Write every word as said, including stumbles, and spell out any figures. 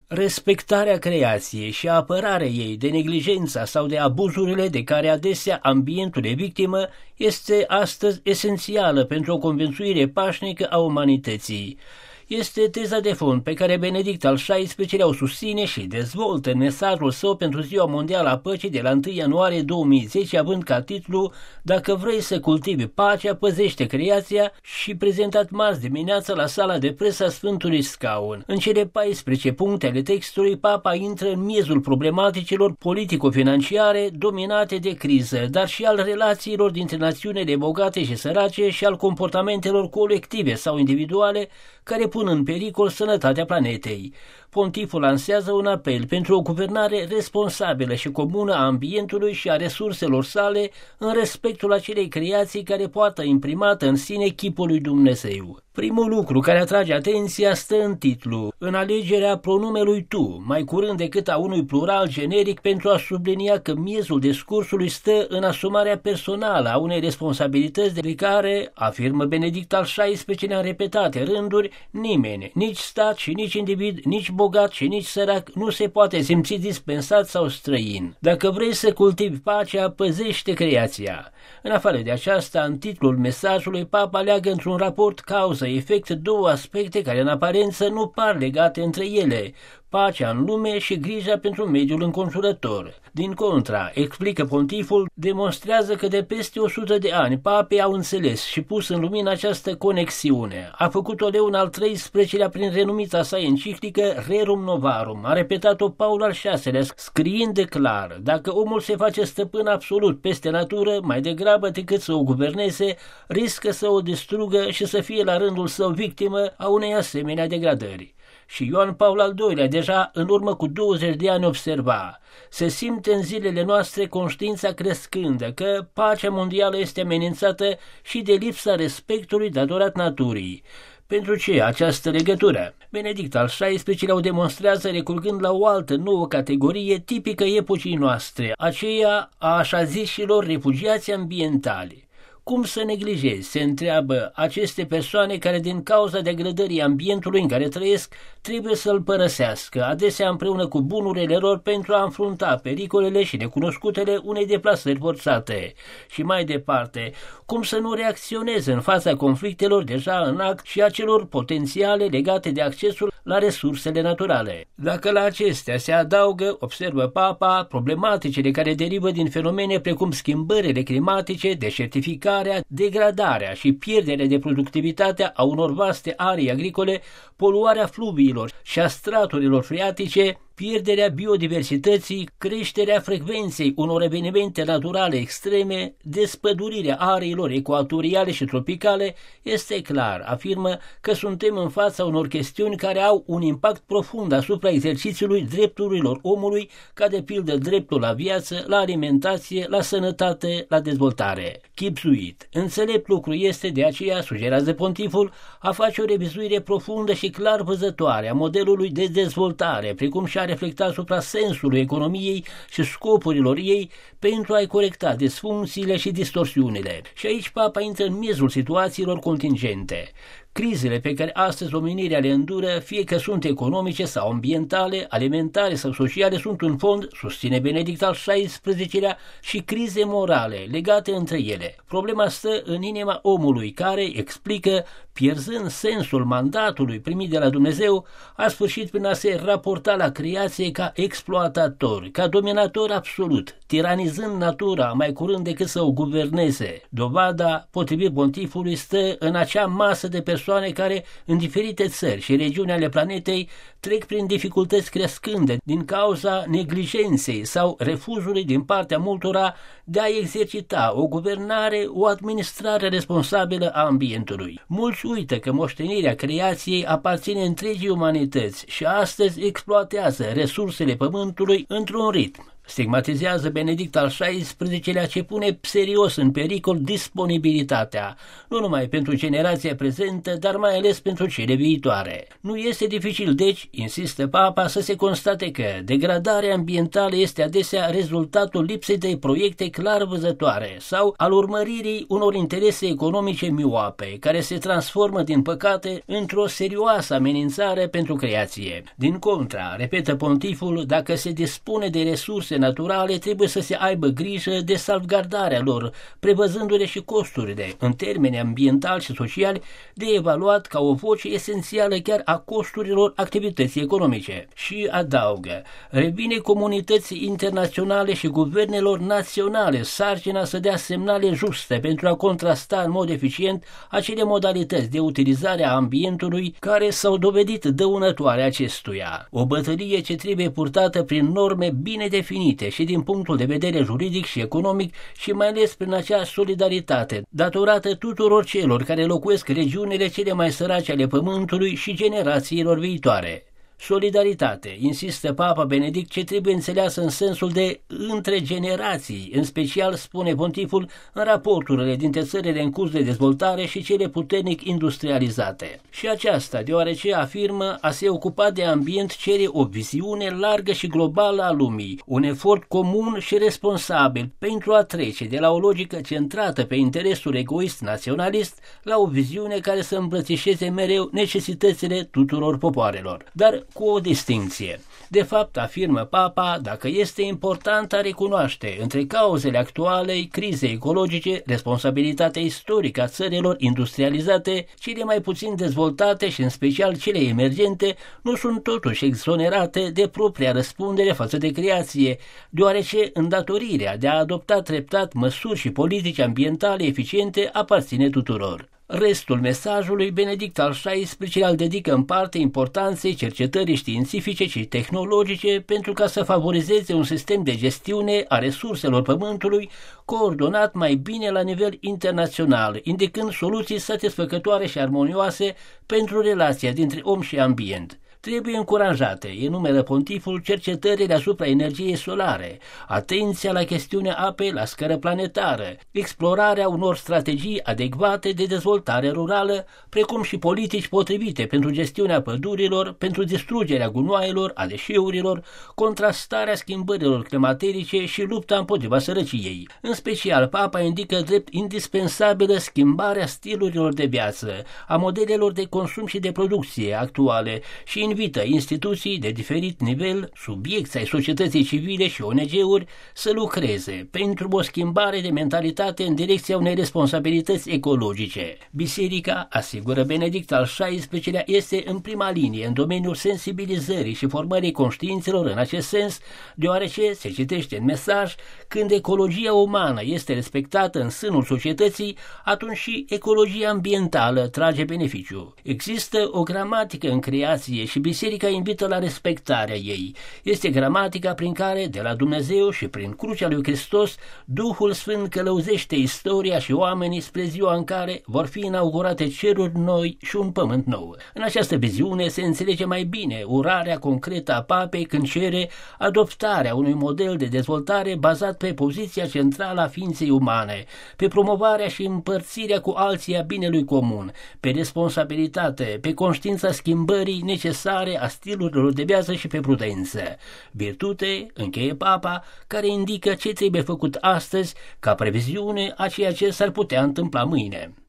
Respectarea creației și apărarea ei de neglijența sau de abuzurile de care adesea ambientul e victimă este astăzi esențială pentru o conviețuire pașnică a umanității. Este teza de fond pe care Benedict al șaisprezecelea o susține și dezvoltă în mesajul său pentru Ziua Mondială a Păcii de la întâi ianuarie două mii zece, având ca titlu "Dacă vrei să cultivi pacea, păzește creația", și prezentat marți dimineața la sala de presă a Sfântului Scaun. În cele paisprezece puncte ale textului, Papa intră în miezul problematicilor politico-financiare dominate de criză, dar și al relațiilor dintre națiunile bogate și sărace și al comportamentelor colective sau individuale care pun în pericol sănătatea planetei. Pontiful lansează un apel pentru o guvernare responsabilă și comună a ambientului și a resurselor sale în respectul acelei creații care poartă imprimată în sine chipul lui Dumnezeu. Primul lucru care atrage atenția stă în titlu, în alegerea pronumelui tu, mai curând decât a unui plural generic, pentru a sublinia că miezul discursului stă în asumarea personală a unei responsabilități de care, afirmă Benedict al șaisprezecelea în repetate rânduri, nimeni, nici stat și nici individ, nici bogat și nici sărac nu se poate simți dispensat sau străin. Dacă vrei să cultivi pacea, păzește creația. În afară de aceasta, în titlul mesajului, Papa leagă într-un raport cauză-efect două aspecte care în aparență nu par legate între ele: pacea în lume și grija pentru mediul înconjurător. Din contra, explică pontiful, demonstrează că de peste o sută de ani papii au înțeles și pus în lumină această conexiune. A făcut-o Leon al treisprezecelea prin renumita sa enciclică Rerum Novarum. A repetat-o Paul al șaselea, scriind de clar: dacă omul se face stăpân absolut peste natură, mai degrabă decât să o guverneze, riscă să o distrugă și să fie la rândul său victimă a unei asemenea degradări. Și Ioan Paul al doilea, deja în urmă cu douăzeci de ani, observa: se simte în zilele noastre conștiința crescândă că pacea mondială este amenințată și de lipsa respectului datorat naturii. Pentru ce această legătură? Benedict al șaisprezecelea o demonstrează recurgând la o altă nouă categorie tipică epocii noastre, aceea a așa zișilor refugiați ambientali. Cum să neglijezi, se întreabă, aceste persoane care din cauza degradării ambientului în care trăiesc trebuie să-l părăsească, adesea împreună cu bunurile lor, pentru a înfrunta pericolele și necunoscutele unei deplasări forțate. Și mai departe, cum să nu reacționeze în fața conflictelor deja în act și a celor potențiale legate de accesul la resursele naturale. Dacă la acestea se adaugă, observă Papa, problematicile care derivă din fenomene precum schimbările climatice, deșertificarea, degradarea și pierderea de productivitate a unor vaste arii agricole, poluarea fluviilor și a straturilor freatice, pierderea biodiversității, creșterea frecvenței unor evenimente naturale extreme, despădurirea ariilor ecuatoriale și tropicale, este clar, afirmă, că suntem în fața unor chestiuni care au un impact profund asupra exercițiului drepturilor omului, ca de pildă dreptul la viață, la alimentație, la sănătate, la dezvoltare. Chipzuit. Înțelept lucru este de aceea, sugerează pontiful, a face o revizuire profundă și clar văzătoare a modelului de dezvoltare, precum și a reflecta asupra sensului economiei și scopurilor ei pentru a-i corecta disfuncțiile și distorsiunile. Și aici Papa intră în miezul situațiilor contingente. Crizele pe care astăzi omenirea le îndură, fie că sunt economice sau ambientale, alimentare sau sociale, sunt în fond, susține Benedict al șaisprezecelea, și crize morale legate între ele. Problema stă în inima omului, care, explică, pierzând sensul mandatului primit de la Dumnezeu, a sfârșit prin a se raporta la creație ca exploatator, ca dominator absolut, tiranizând natura mai curând decât să o guverneze. Dovada, potrivit pontifului, stă în acea masă de persoane care, în diferite țări și regiuni ale planetei, trec prin dificultăți crescânde din cauza neglijenței sau refuzului din partea multora de a exercita o guvernare, o administrare responsabilă a ambientului. Mulți uită că moștenirea creației aparține întregii umanități și astăzi exploatează resursele pământului într-un ritm Stigmatizează Benedict al șaisprezecelea ce pune serios în pericol disponibilitatea, nu numai pentru generația prezentă, dar mai ales pentru cele viitoare. Nu este dificil, deci, insistă Papa, să se constate că degradarea ambientală este adesea rezultatul lipsei de proiecte clar văzătoare sau al urmăririi unor interese economice mioape, care se transformă, din păcate, într-o serioasă amenințare pentru creație. Din contra, repetă pontiful, dacă se dispune de resurse naturale, trebuie să se aibă grijă de salvgardarea lor, prevăzându-le și costurile, în termeni ambientali și sociali, de evaluat ca o voce esențială chiar a costurilor activității economice. Și adaugă, revine comunității internaționale și guvernelor naționale sarcina să dea semnale juste pentru a contrasta în mod eficient acele modalități de utilizare a ambientului care s-au dovedit dăunătoare acestuia. O bătălie ce trebuie purtată prin norme bine definite și din punctul de vedere juridic și economic și mai ales prin acea solidaritate datorată tuturor celor care locuiesc regiunile cele mai sărace ale pământului și generațiilor viitoare. Solidaritate, insistă Papa Benedict, ce trebuie înțeleasă în sensul de între generații, în special, spune pontiful, în raporturile dintre țările în curs de dezvoltare și cele puternic industrializate. Și aceasta, deoarece afirmă, a se ocupa de ambient cere o viziune largă și globală a lumii, un efort comun și responsabil pentru a trece de la o logică centrată pe interesul egoist naționalist la o viziune care să îmbrățișeze mereu necesitățile tuturor popoarelor. Dar cu o distinție. De fapt, afirmă Papa, dacă este important a recunoaște între cauzele actualei crize ecologice responsabilitatea istorică a țărilor industrializate, cele mai puțin dezvoltate și în special cele emergente, nu sunt totuși exonerate de propria răspundere față de creație, deoarece îndatorirea de a adopta treptat măsuri și politici ambientale eficiente aparține tuturor. Restul mesajului Benedict al șaisprezecelea îl dedică în parte importanței cercetării științifice și tehnologice pentru ca să favorizeze un sistem de gestiune a resurselor pământului coordonat mai bine la nivel internațional, indicând soluții satisfăcătoare și armonioase pentru relația dintre om și ambient. Trebuie încurajate, enumeră pontiful, cercetările asupra energiei solare, atenția la chestiunea apei la scară planetară, explorarea unor strategii adecvate de dezvoltare rurală, precum și politici potrivite pentru gestiunea pădurilor, pentru distrugerea gunoaielor, a deșeurilor, contrastarea schimbărilor climaterice și lupta împotriva sărăciei. În special, Papa indică drept indispensabilă schimbarea stilurilor de viață, a modelelor de consum și de producție actuale și invită instituții de diferit nivel, subiecți ai societății civile și O N G-uri să lucreze pentru o schimbare de mentalitate în direcția unei responsabilități ecologice. Biserica, asigură Benedict al șaisprezecelea, este în prima linie în domeniul sensibilizării și formării conștiințelor în acest sens, deoarece, se citește în mesaj, când ecologia umană este respectată în sânul societății, atunci și ecologia ambientală trage beneficiu. Există o gramatică în creație și biserica invită la respectarea ei. Este gramatica prin care, de la Dumnezeu și prin crucea lui Hristos, Duhul Sfânt călăuzește istoria și oamenii spre ziua în care vor fi inaugurate ceruri noi și un pământ nou. În această viziune se înțelege mai bine urarea concretă a Papei când cere adoptarea unui model de dezvoltare bazat pe poziția centrală a ființei umane, pe promovarea și împărțirea cu alții a binelui comun, pe responsabilitate, pe conștiința schimbării necesare a stilurilor de viață și pe prudență. Virtute, încheie Papa, care indică ce trebuie făcut astăzi ca previziune a ceea ce s-ar putea întâmpla mâine.